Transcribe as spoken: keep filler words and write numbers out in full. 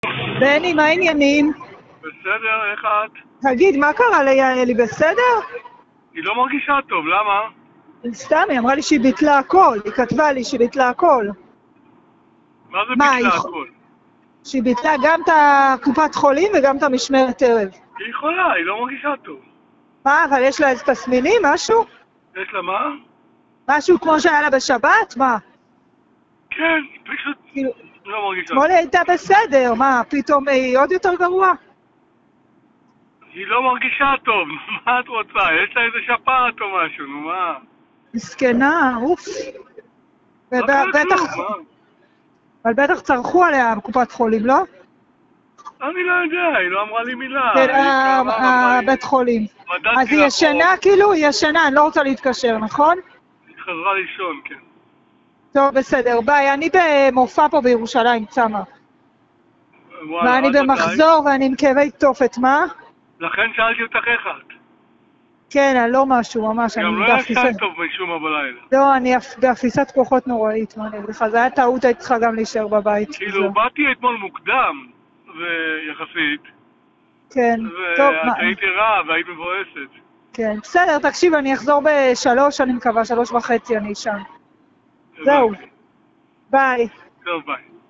בני, מה העניינים? בסדר, איך את? תגיד, מה קרה ליעלי, בסדר? היא לא מרגישה טוב, למה? סתם, היא אמרה לי שהיא ביטלה הכל, היא כתבה לי שהיא ביטלה הכל. מה זה מה, ביטלה היא- הכל? שהיא ביטלה גם את הקופת חולים וגם את המשמרת ערב. היא חולה, היא לא מרגישה טוב. מה, אבל יש לה איזה תסמינים, משהו? יש לה מה? משהו כמו שהיה לה בשבת? מה? כן, פשוט כאילו, לא מרגישה אתמול טוב. היא הייתה בסדר, מה, פתאום היא עוד יותר גרוע? היא לא מרגישה טוב, מה את רוצה? יש לה איזה שפעת או משהו, נו מה? מסכנה, אוף. לא קרה ובטח, כלום, מה? אבל בטח צרחו עליה בקופת חולים, לא? אני לא יודע, היא לא אמרה לי מילה. כן, היא קמה ואמרה לי, הבית חולים. מדדתי אז היא לה ישנה חום, כאילו? היא ישנה, אני לא רוצה להתקשר, נכון? היא חזרה לישון, כן. טוב, בסדר, ביי, אני במופע פה בירושלים, צמה. וואלה, ואני עד מתי? במחזור ואני עם כאבי תופת, מה? לכן שאלתי אותך איך את. כן, אני לא משהו, ממש, אני גם לא באפיסת... ישן טוב משום מה בלילה. לא, אני אפ- באפיסת כוחות נוראית, מה אני אגיד לך, זה היה טעות, היית צריכה גם להישאר בבית. כאילו, זהו. באתי אתמול מוקדם, ויחסית, כן, טוב, מה... ואת היית ערה והיית מבואסת. כן, בסדר, תקשיב, אני אחזור בשלוש, אני מקווה, שלוש וחצי אני שם. זהו, הבנתי. ביי. טוב, ביי.